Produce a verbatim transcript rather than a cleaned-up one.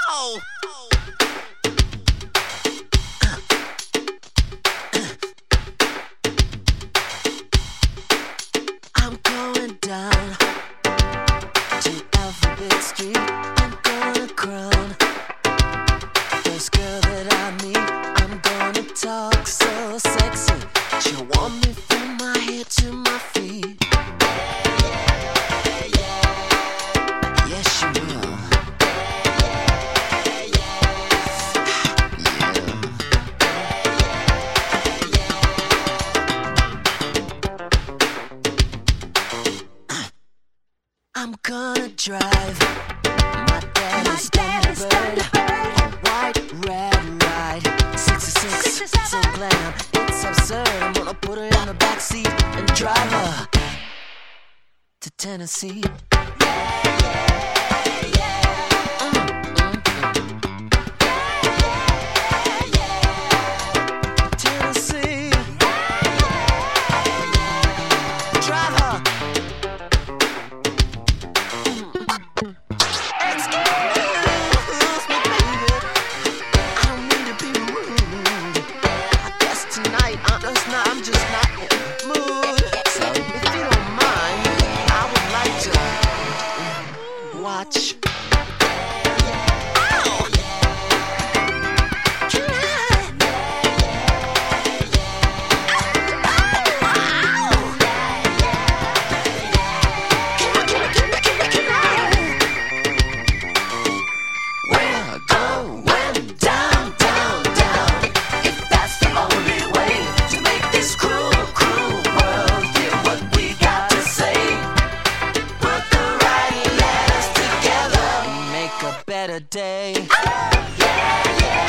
Ow! I'm going down to Alphabet Street. I'm gonna crown first girl that I meet. I'm gonna talk so sexy. She'll want me from my head to my feet. Yes, she will. I'm gonna drive my daddy's Thunderbird, a white red ride, sixty-six, so glam, it's absurd. I'm gonna put her in the backseat and drive her to Tennessee. Tennessee, drive her. I'm just not in the mood. So if you don't mind, I would like to watch. Better day. Yeah, yeah.